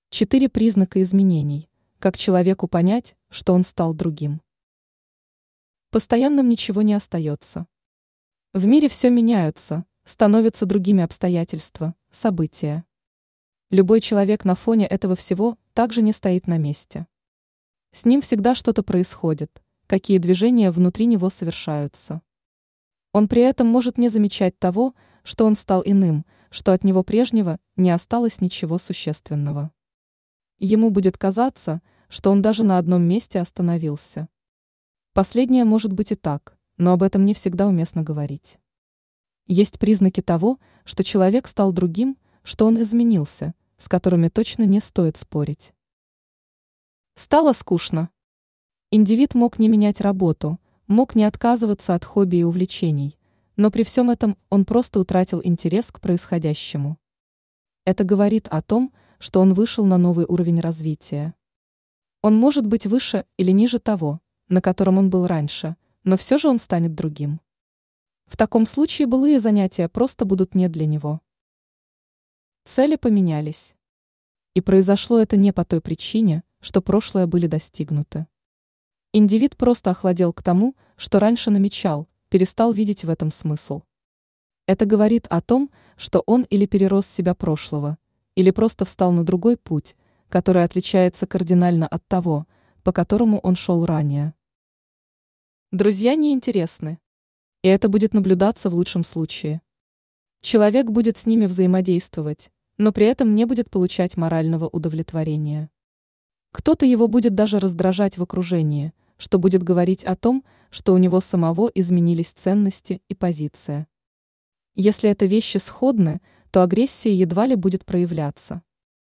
4 признака изменений. Как человеку понять, что он стал другим? Постоянным ничего не остается. В мире все меняются, становятся другими обстоятельства, события. Любой человек на фоне этого всего также не стоит на месте. С ним всегда что-то происходит, какие движения внутри него совершаются. Он при этом может не замечать того, что он стал иным, что от него прежнего не осталось ничего существенного. Ему будет казаться, что он даже на одном месте остановился. Последнее может быть и так, но об этом не всегда уместно говорить. Есть признаки того, что человек стал другим, что он изменился, с которыми точно не стоит спорить. Стало скучно. Индивид мог не менять работу, мог не отказываться от хобби и увлечений, но при всем этом он просто утратил интерес к происходящему. Это говорит о том, что он вышел на новый уровень развития. Он может быть выше или ниже того, на котором он был раньше, но все же он станет другим. В таком случае былые занятия просто будут не для него. Цели поменялись. И произошло это не по той причине, что прошлое были достигнуты. Индивид просто охладел к тому, что раньше намечал, перестал видеть в этом смысл. Это говорит о том, что он или перерос себя прошлого, или просто встал на другой путь, который отличается кардинально от того, по которому он шел ранее. Друзья неинтересны. И это будет наблюдаться в лучшем случае. Человек будет с ними взаимодействовать, но при этом не будет получать морального удовлетворения. Кто-то его будет даже раздражать в окружении, что будет говорить о том, что у него самого изменились ценности и позиция. Если это вещи сходны, то агрессия едва ли будет проявляться.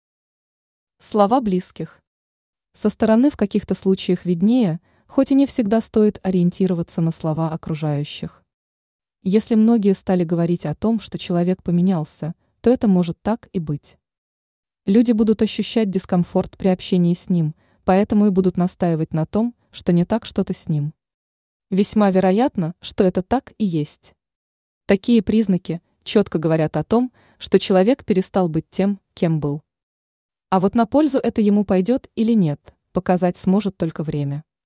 Слова близких. Со стороны в каких-то случаях виднее, хоть и не всегда стоит ориентироваться на слова окружающих. Если многие стали говорить о том, что человек поменялся, то это может так и быть. Люди будут ощущать дискомфорт при общении с ним, поэтому и будут настаивать на том, что не так что-то с ним. Весьма вероятно, что это так и есть. Такие признаки четко говорят о том, что человек перестал быть тем, кем был. А вот на пользу это ему пойдет или нет, показать сможет только время.